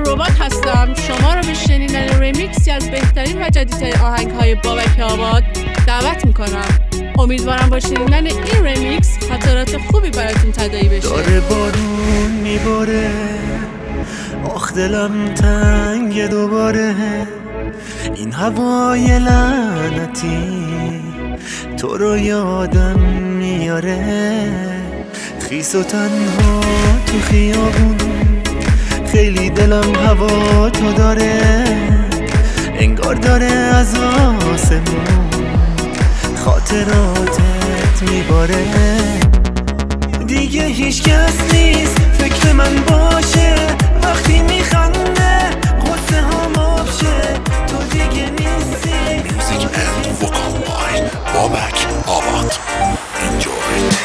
ربات هستم. شما رو به شنیدن ریمیکسی از بهترین و جدیدترین آهنگ‌های بابک آباد دعوت میکنم. امیدوارم با شنیدن این ریمیکس خاطرات خوبی براتون تداعی بشه. داره بارون میباره، آخ دلم تنگ دوباره، این هوای لعنتی تو رو یادم میاره. خیس و تنها تو خیابون، خیلی دلم هوا تو داره، انگار داره از آسمون خاطراتت میباره. دیگه هیچ کس نیست فکر من باشه، وقتی میخنده غصه هم آب شه. تو دیگه نیستی. Music and vocal by بابک آباد. Enjoy.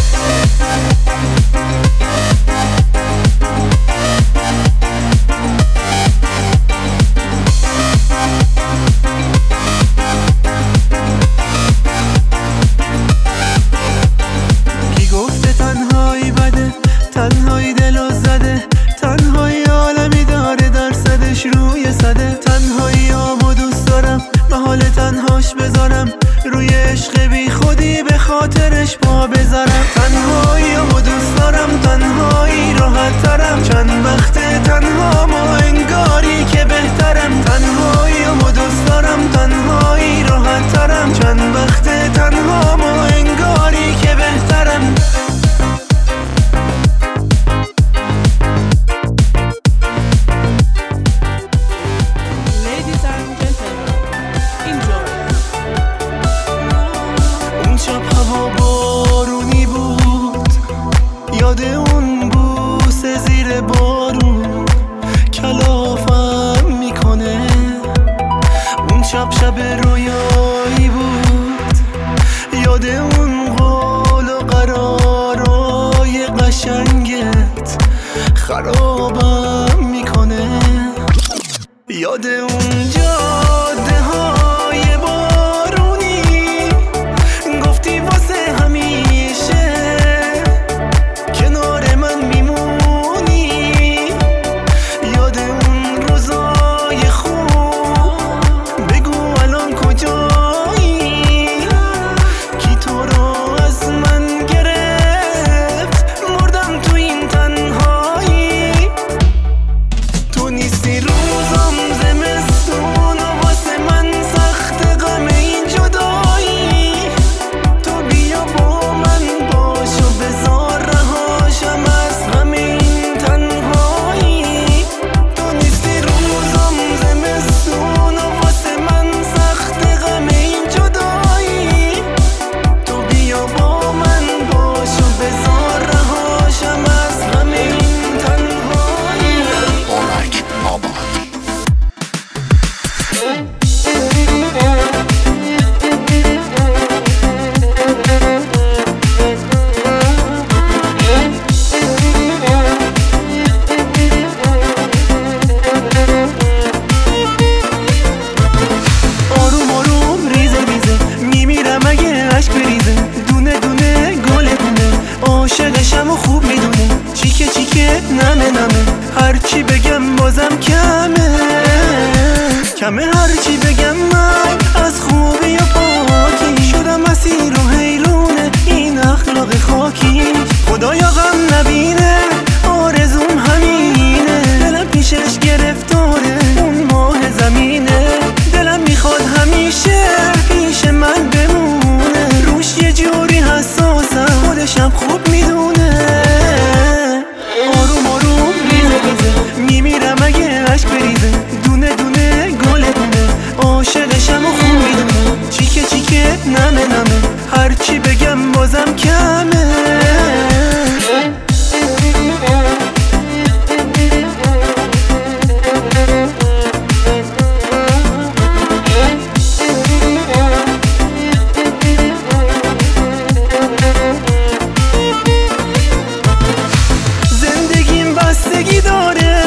تنهایی دلو زده، تنهایی عالمی داره درصدش روی صده. تنهایی آمو دوست دارم، محال تنهاش بذارم، روی عشق بی خودی به خاطرش پا بذارم. تنهایی آمو دوست دارم، تنهایی راحت ترم، چند وقته تنها ما انگاری که بهترم. تنهایی آمو دوست دارم، تنهایی راحت ترم، چند وقته تنها ما انگاری که بهترم. یاد اون بوسه زیر بارون کلافم میکنه. اون شب رویایی بود، یاد اون قول و قرارای قشنگت خرابم میکنه. یاد اون جاده های بارونی گفتی واسه همیشه کنار من میمونی. یاد اون روزای خوب بگو الان کجایی، کی تو رو از من گرفت مردم تو این تنهایی. تو نیستی روزم زمستون و واسه من سخت غم این جدایی. تو بیا با من باش و بذار رهاشم از غم این تنهایی. تو نیستی روزم زمستون و واسه من سخت غم این جدایی. تو بیا با من باش و بذار رهاشم از غم این تنهایی. بابک آباد. آروم آروم ریزه ریزه میمیرم اگه عشق بریزه. دونه دونه گل دونه عاشقشم و خوب میدونه. چیکه چیکه نمه نمه هرچی بگم بازم کمه کمه. هرچی بگم من از خوبی و پاکی شدم اسیر و حیرونه این اخلاق خاکی. خدایا غم نبینه آرزوم همینه، دلم پیشش گرفتاره اون ماه زمینه. دلم میخواد همیشه پیش من بمونه، روش یه جوری حساسم خودشم خوب میدونه. آروم آروم ریزه ریزه میمیرم اگه عشق بریزه. دونه دونه گل دونه عاشقشم و خوب میدونه. چیکه چیکه نمه نمه هرچی بگم بازم کمه. زندگیم بستگی داره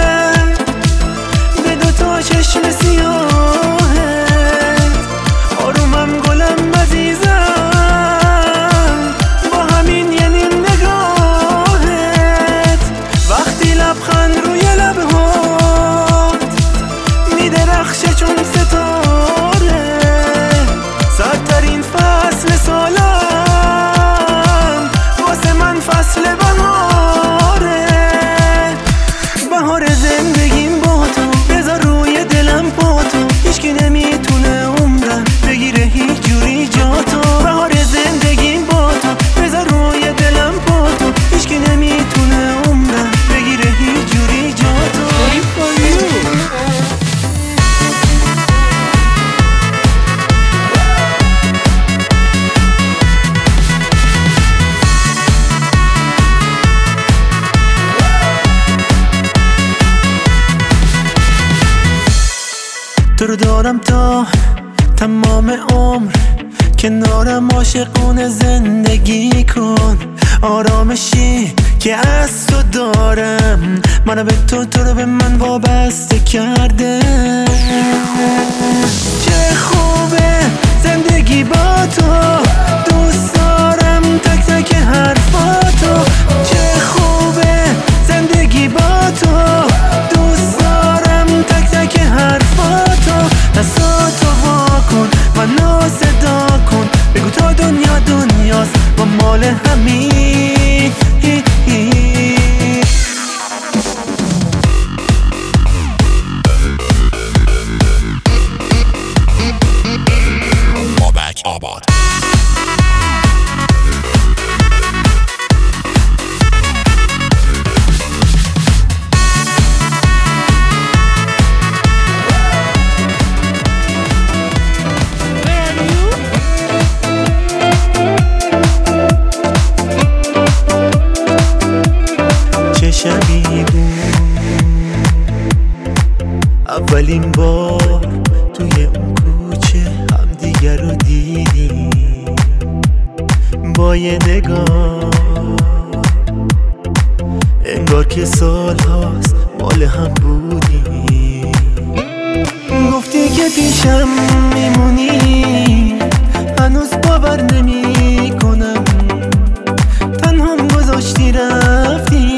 به دوتا چشم سیاهه. آرومم گلم عزیزم با تمام عمر کنارم عاشقونه زندگی کن، آرامشی که از تو دارم منو به تو رو به من وابسته کرده. چه خوبه زندگی با تو، دوست دارم تک تک حرفاتو. چه خوبه زندگی با تو، دوست دارم تک تک حرفاتو. دستاتو واکن منو صدا کن، بگو تا دنیا دنیاست و مال همین. بابک آباد. شبی بود اولین بار توی اون کوچه همدیگر رو دیدیم، با یه نگاه انگار که سال هاست مال هم بودیم. گفتی که پیشم میمونی، هنوز باور نمی کنم تنهام گذاشتی رفتی.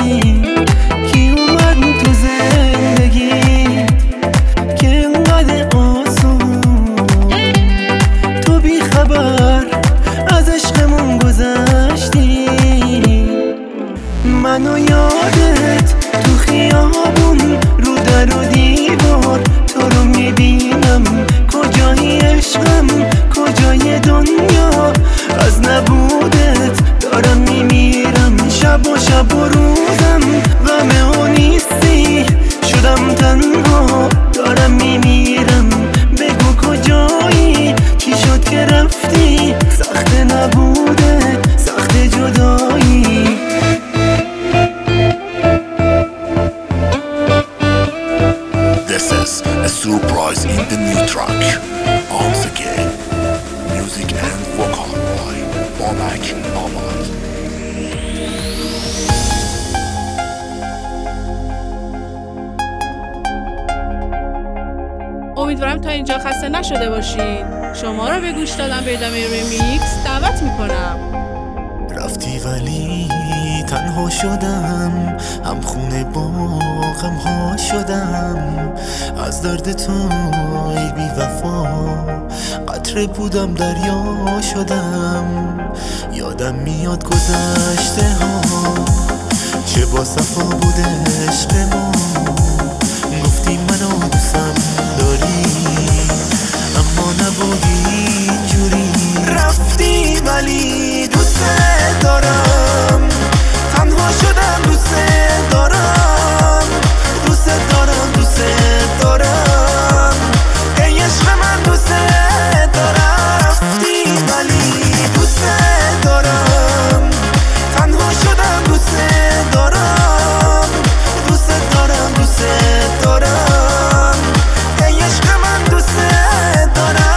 منو یادت تو خیابون رو در و دیوار تو رو میبینم، کجای عشقم کجای دنیا، از نبودت دارم میمیرم. شب و روزم غم و نیستی، شدم تنها دارم میمیرم. بگو کجایی، چی شد که رفتی، سخت نبوده سخت جدایی. This is a surprise in the new track. Once again, music and vocal by Babak Abad. امیدوارم تا اینجا خسته نشده باشین. شما رو به گوش دادن به ادامه ریمیکس دعوت میکنم. رفتی ولی تنها شدم، هم خونه با غم ها شدم. از درد تو ای بی وفا قطره بودم دریا شدم. یادم میاد گذشته ها چه با صفا بوده عشق ما. گفتی منو دوستم داری اما نبودی اینجوری. رفتی ولی دوست دارم، تنها شدم دوست دارم، دوست دارم دوست دارم، ای عشق من دوست دارم. رفتی ولی دوست دارم، تنها شدم دوست دارم، دوست دارم دوست دارم، ای عشق من دوست دارم.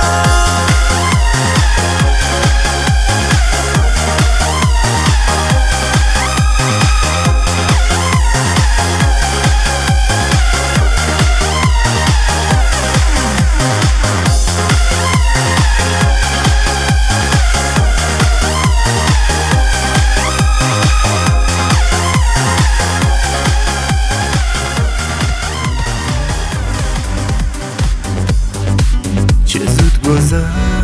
چه زود گذشت،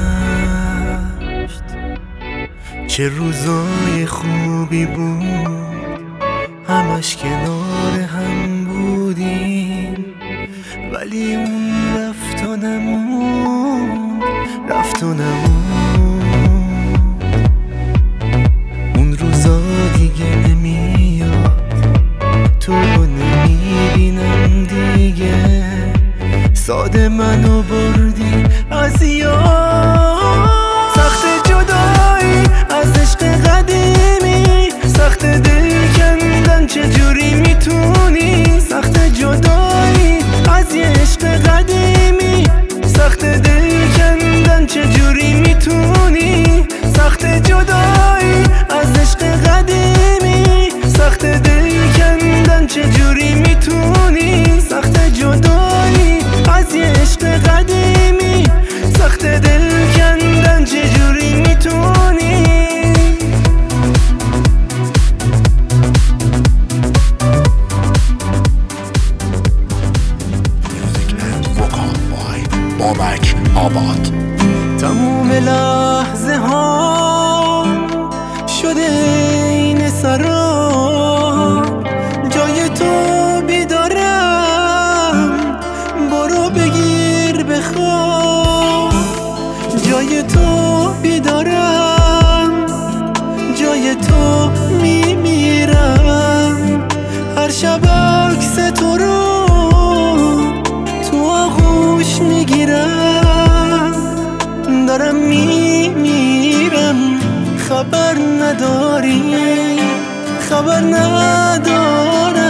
چه روزای خوبی بود، همش کنار هم بودیم. ولی اون رفت و نموند، رفت و نموند. اون روزا دیگه نمیاد، تو رو نمیبینم دیگه. ساده منو بردی از یاد، سخت جدایی از عشق قدیمی، سخت دل کندن چجوری میتونی. سخت جدایی از یه عشق قدیمی، سخت دل کندن سخت جدایی از عشق قدیمی، سخت دل کندن چجوری میتونی؟ سخت جدایی از یه عشق قدیمی، سخت دل کندن چجوری میتونی؟ بابک آباد. تموم لحظه ها شده این سرا، جای تو بیدارم، برو بگیر بخواب. جای تو بیدارم، جای تو میمیرم. هر شب عکس تو رو تو آغوش میگیرم، دارم میمیرم. خبر نداری، خبر ندارم.